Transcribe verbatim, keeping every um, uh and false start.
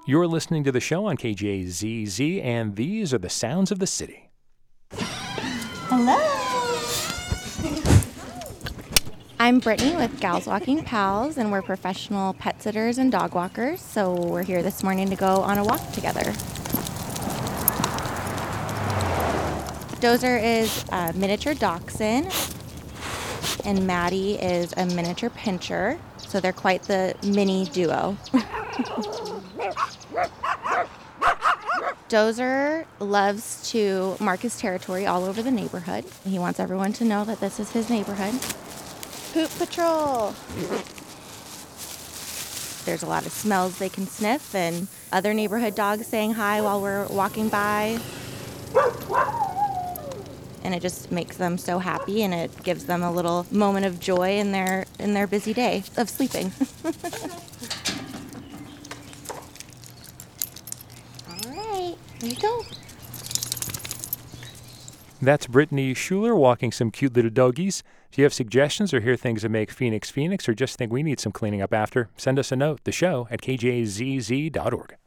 You're listening to the show on K J Z Z, and these are the sounds of the city. Hello. I'm Brittany with Gals Walking Pals, and we're professional pet sitters and dog walkers, so we're here this morning to go on a walk together. Dozer is a miniature dachshund, and Maddie is a miniature pinscher, so they're quite the mini duo. Dozer loves to mark his territory all over the neighborhood. He wants everyone to know that this is his neighborhood. Poop patrol! There's a lot of smells they can sniff, and other neighborhood dogs saying hi while we're walking by. And it just makes them so happy, and it gives them a little moment of joy in their in their busy day of sleeping. There you go. That's Brittany Schuler walking some cute little doggies. If you have suggestions or hear things that make Phoenix Phoenix, or just think we need some cleaning up after, send us a note, the show at K J Z Z dot org.